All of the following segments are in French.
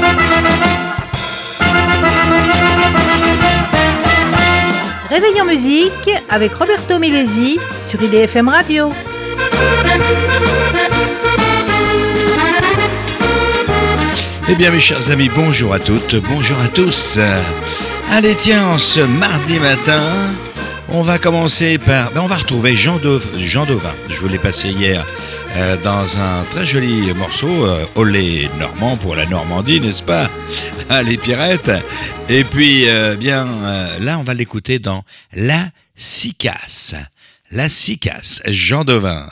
Réveil en musique avec Roberto Milesi sur IDFM Radio. Eh bien mes chers amis, bonjour à toutes, bonjour à tous. Allez tiens, ce mardi matin, on va commencer par... on va retrouver Jean Dauvin. Je vous l'ai passé hier dans un très joli morceau, Olé Normand pour la Normandie, n'est-ce pas? Allez Pierrette. Et puis, là on va l'écouter dans La Cicasse. La Cicasse, Jean Dauvin.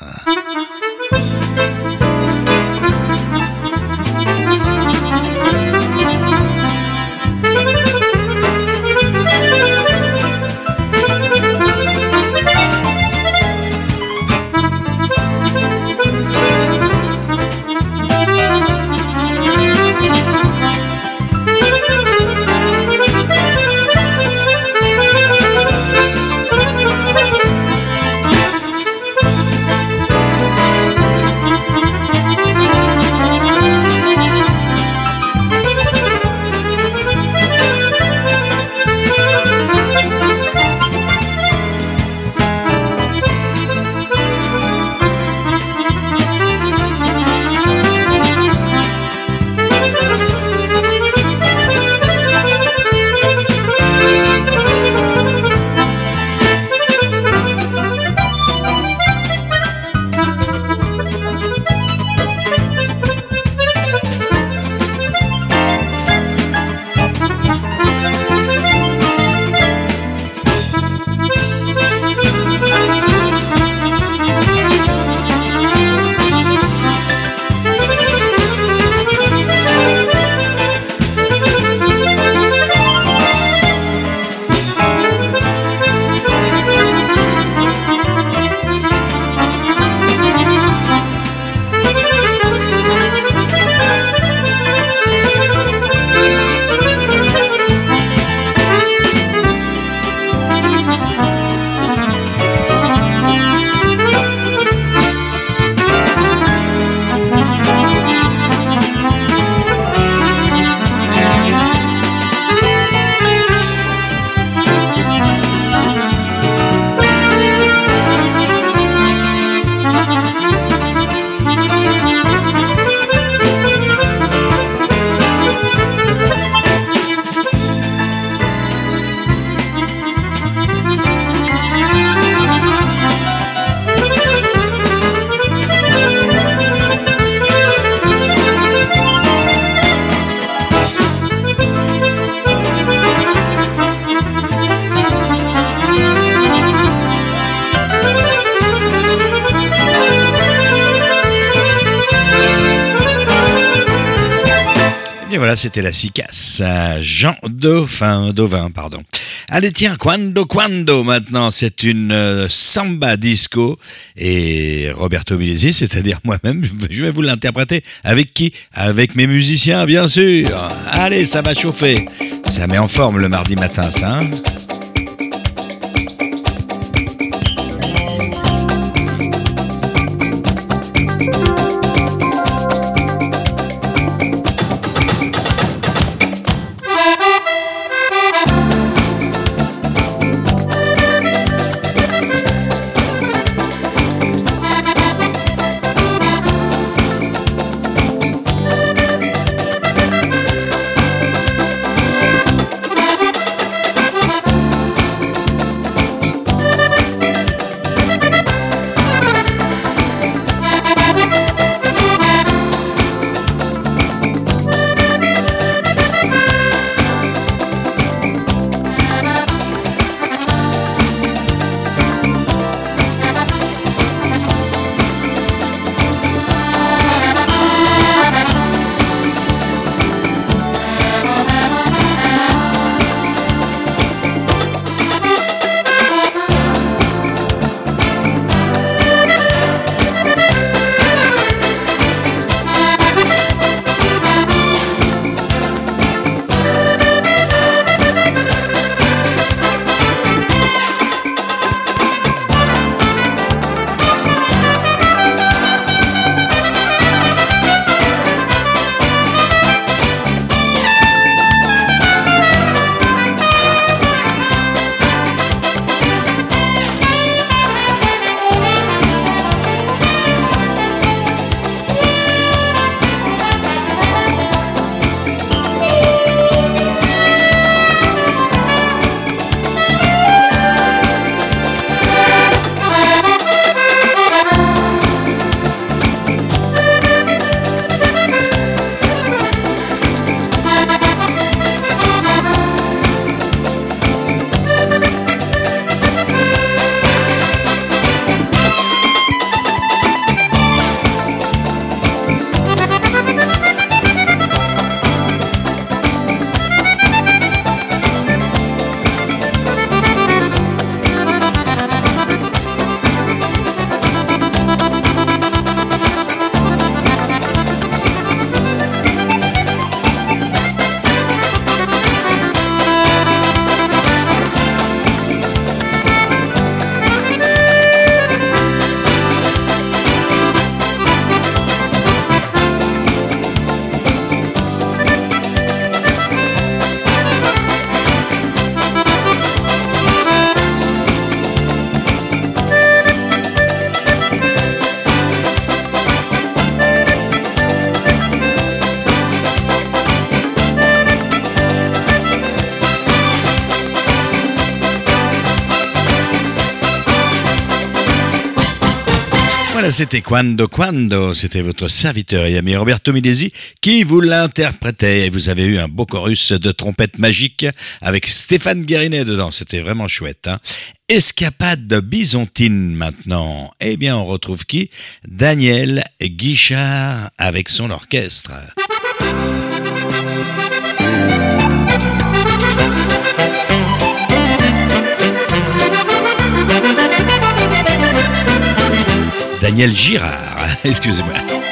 Voilà, c'était La Cicasse, Jean Dauvin, pardon. Allez tiens, Quando maintenant, c'est une samba disco et Roberto Milesi, c'est-à-dire moi-même, je vais vous l'interpréter. Avec qui? Avec mes musiciens, bien sûr. Allez, ça va chauffer. Ça met en forme le mardi matin, ça, hein? Voilà, c'était Quando Quando, c'était votre serviteur et ami Roberto Milesi qui vous l'interprétait. Et vous avez eu un beau chorus de trompette magique avec Stéphane Guérinet dedans, c'était vraiment chouette. Hein. Escapade bisontine maintenant. Eh bien, on retrouve qui? Daniel Guichard avec son orchestre. Daniel Girard, excusez-moi.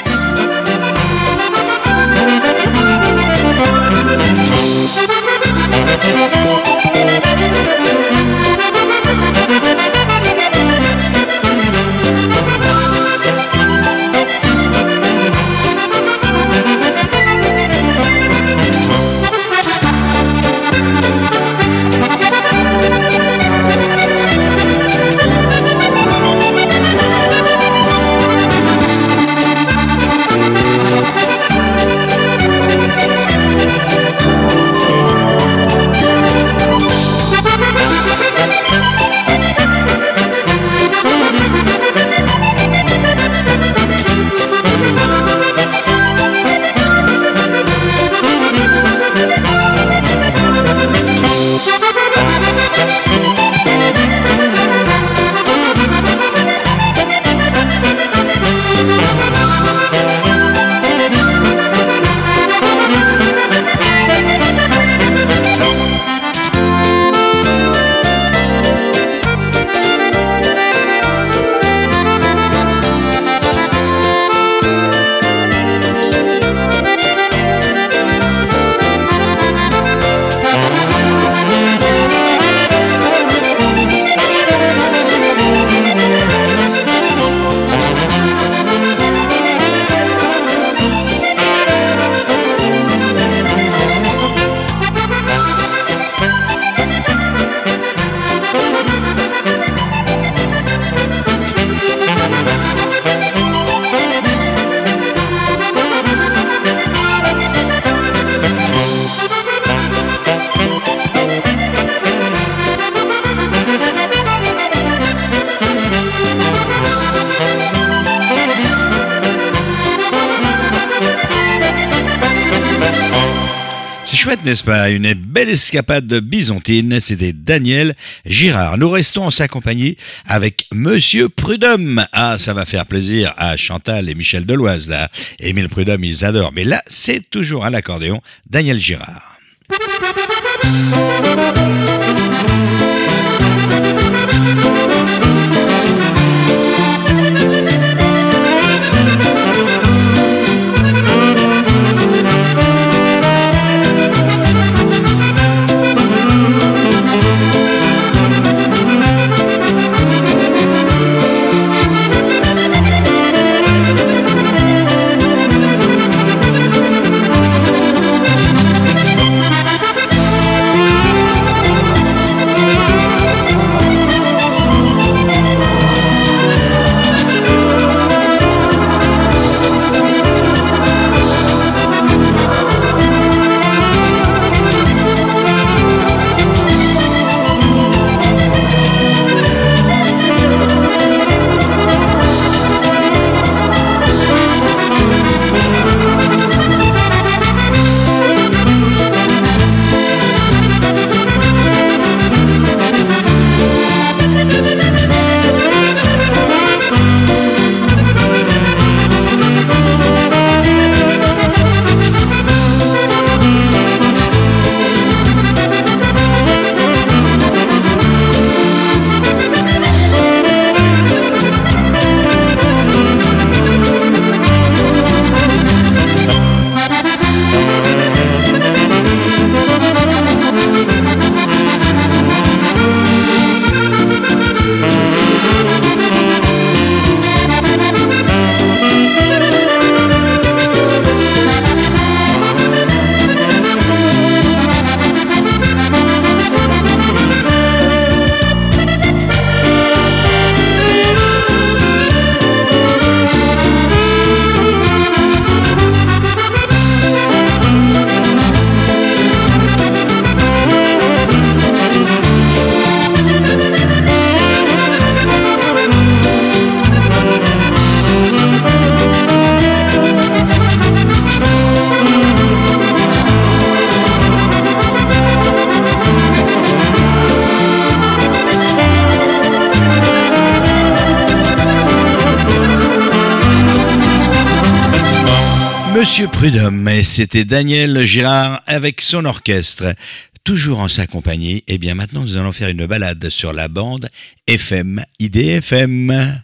N'est-ce pas? Une belle escapade bisontine, c'était Daniel Girard. Nous restons en sa compagnie avec Monsieur Prudhomme. Ah, ça va faire plaisir à Chantal et Michel Deloise, là. Émile Prudhomme, ils adorent. Mais là, c'est toujours à l'accordéon, Daniel Girard. Monsieur Prudhomme, et c'était Daniel Girard avec son orchestre. Toujours en sa compagnie, et bien maintenant nous allons faire une balade sur la bande FM, IDFM.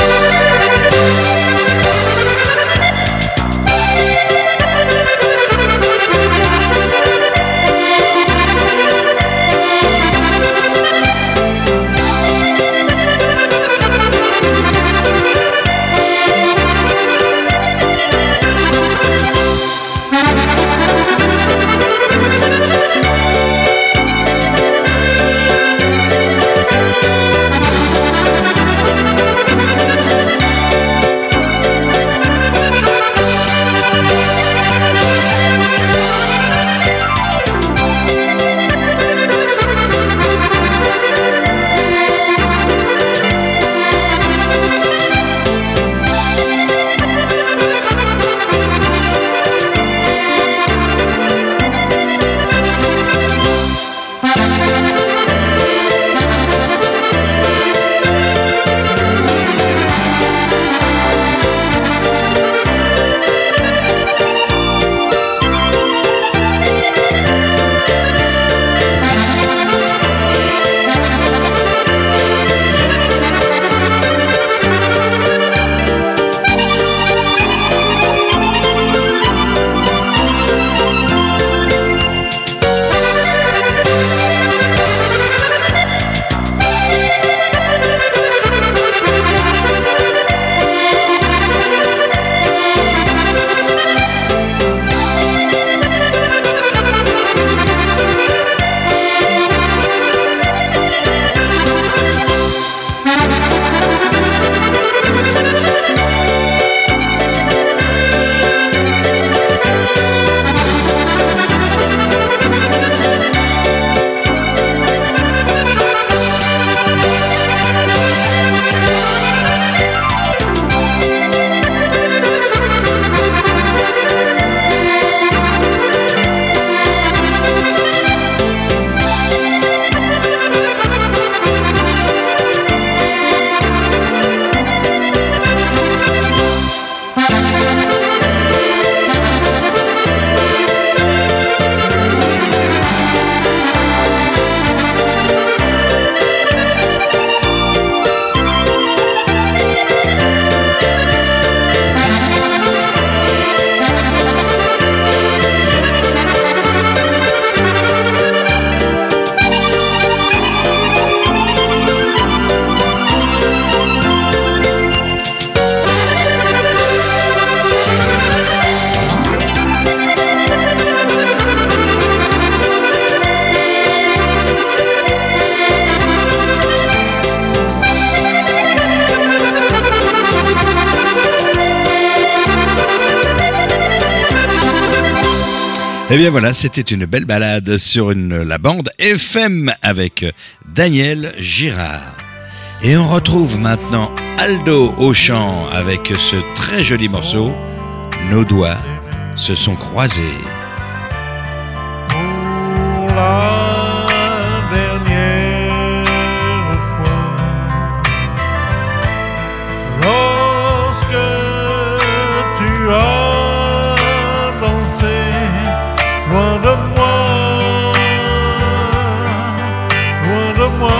Eh bien voilà, c'était une belle balade sur la bande FM avec Daniel Girard. Et on retrouve maintenant Aldo au chant avec ce très joli morceau, Nos doigts se sont croisés. Pour la dernière fois, lorsque tu as dansé loin de moi, loin de moi.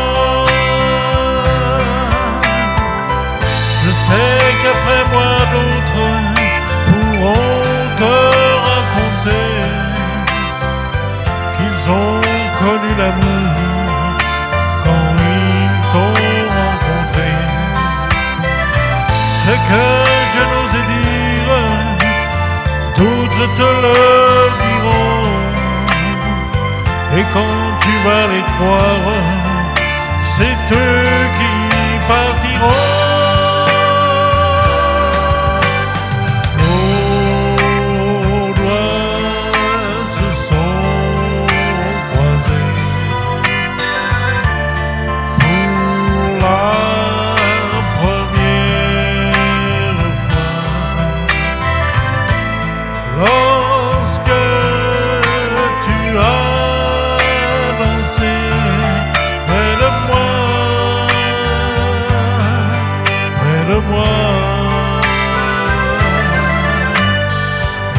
Je sais qu'après moi d'autres pourront te raconter qu'ils ont connu l'amour quand ils t'ont rencontré. Ce que je n'osais dire, d'autres te le diront. Et quand tu vas les croire, c'est eux qui partiront. Nos doigts se sont croisés pour la première fois. Lorsque tu as dansé près de moi, près de moi.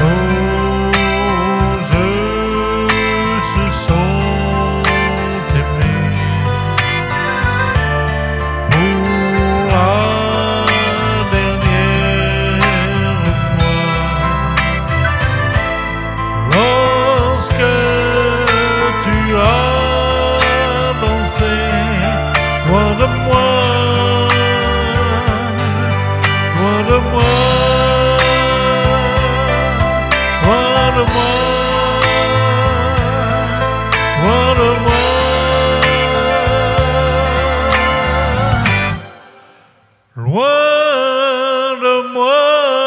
Loin de moi.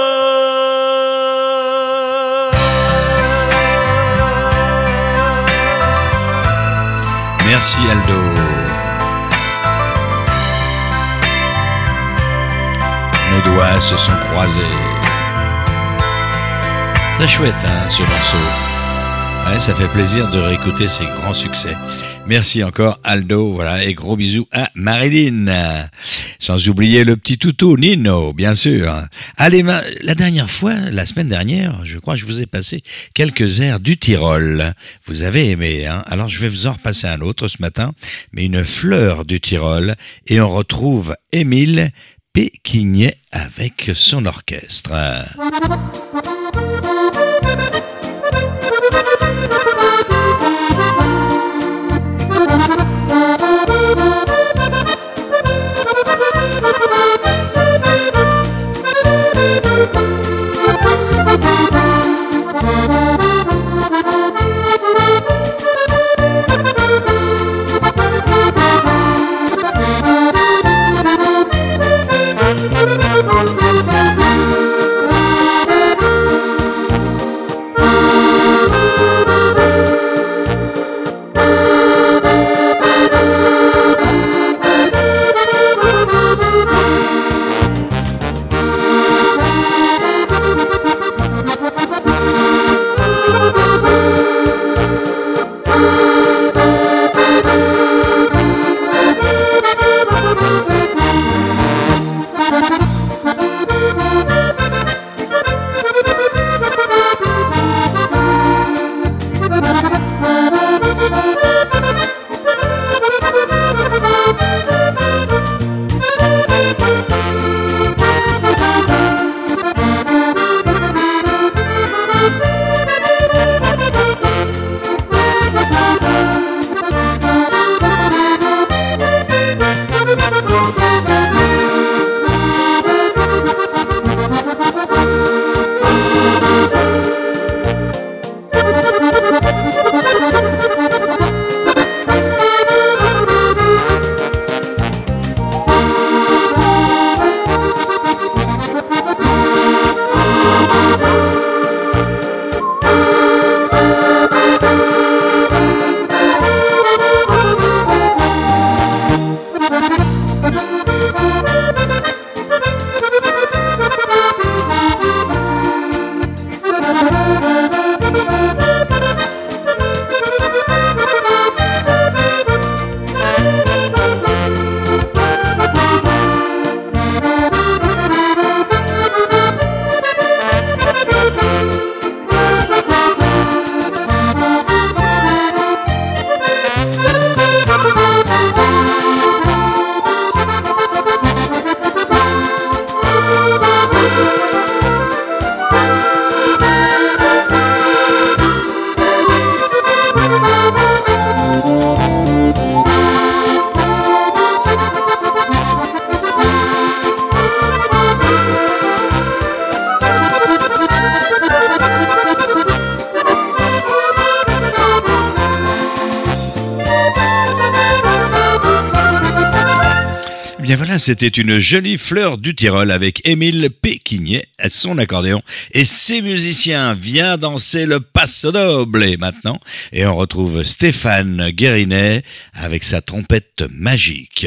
Merci Aldo. Nos doigts se sont croisés. Très chouette ce morceau. Ouais, ça fait plaisir de réécouter ces grands succès. Merci encore Aldo, voilà, et gros bisous à Marilyn. Sans oublier le petit toutou Nino, bien sûr. Allez, la dernière fois, la semaine dernière, je crois que je vous ai passé quelques airs du Tyrol. Vous avez aimé, hein? Alors je vais vous en repasser un autre ce matin, mais une fleur du Tyrol, et on retrouve Émile Péquignet avec son orchestre. Bien voilà, c'était une jolie fleur du Tyrol avec Émile Péquignet à son accordéon et ses musiciens. Viens danser le passo doble maintenant. Et on retrouve Stéphane Guérinet avec sa trompette magique.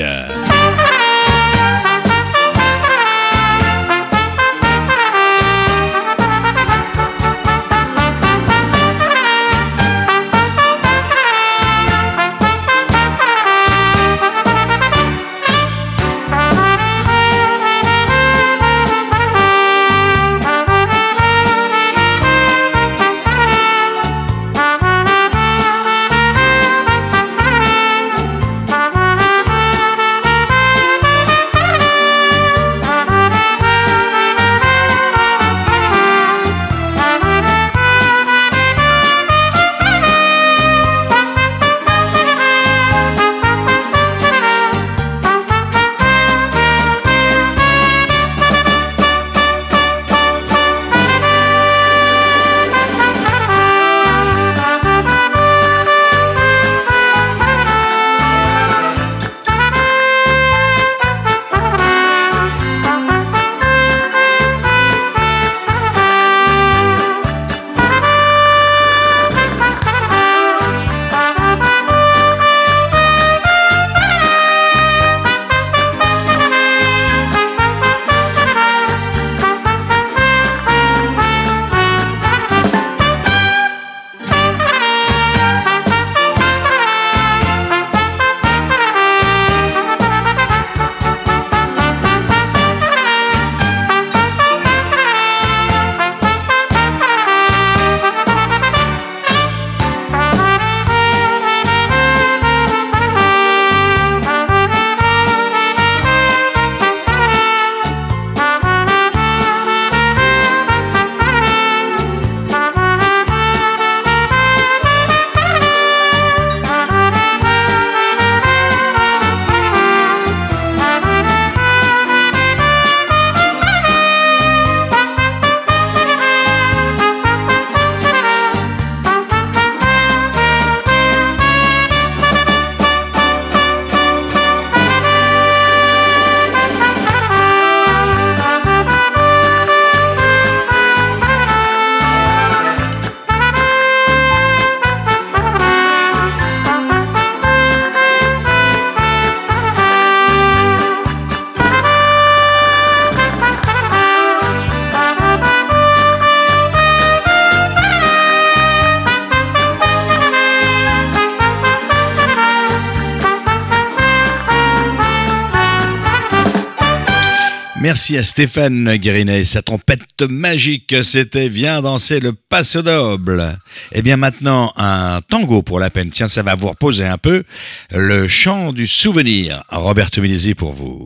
Merci à Stéphane Guérinet, sa trompette magique, c'était Viens danser le Paso Doble. Et bien maintenant, un tango pour la peine. Tiens, ça va vous reposer un peu. Le chant du souvenir. Roberto Milesi pour vous.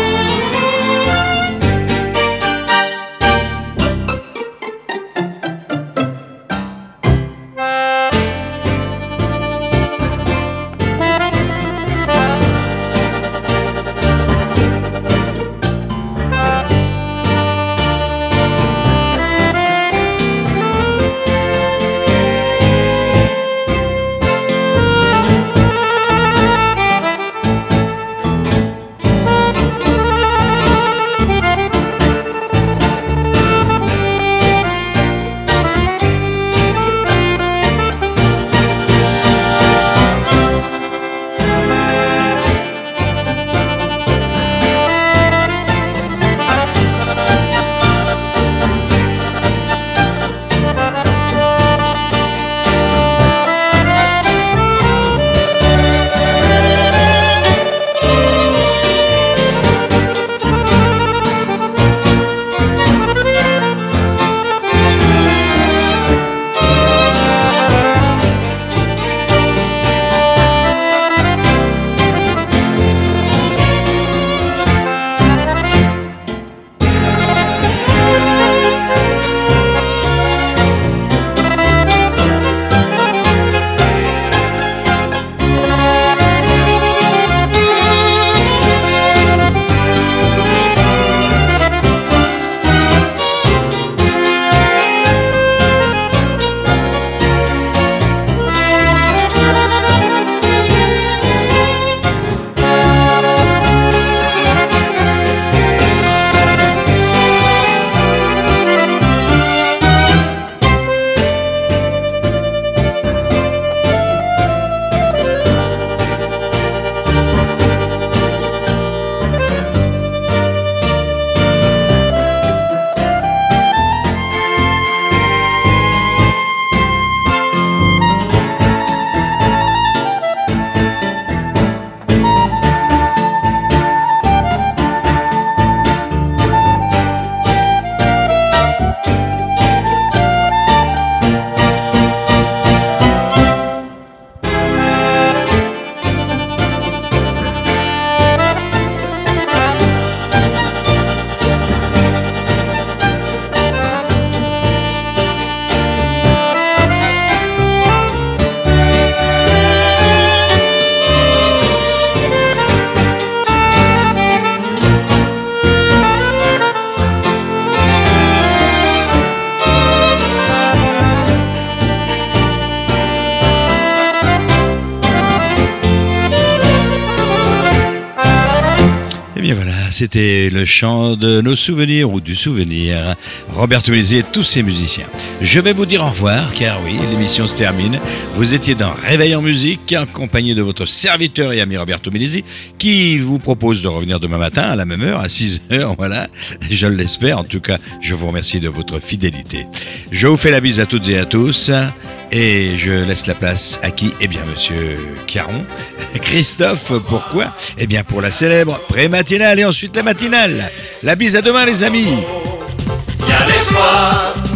C'était le chant de nos souvenirs ou du souvenir. Roberto Milesi et tous ses musiciens. Je vais vous dire au revoir car oui, l'émission se termine. Vous étiez dans Réveil en musique accompagné de votre serviteur et ami Roberto Milesi qui vous propose de revenir demain matin à la même heure, à 6h. Voilà, je l'espère. En tout cas, je vous remercie de votre fidélité. Je vous fais la bise à toutes et à tous. Et je laisse la place à qui? Eh bien, monsieur Caron. Christophe, pourquoi? Eh bien, pour la célèbre pré-matinale et ensuite la matinale. La bise à demain, les amis. Il y a l'espoir.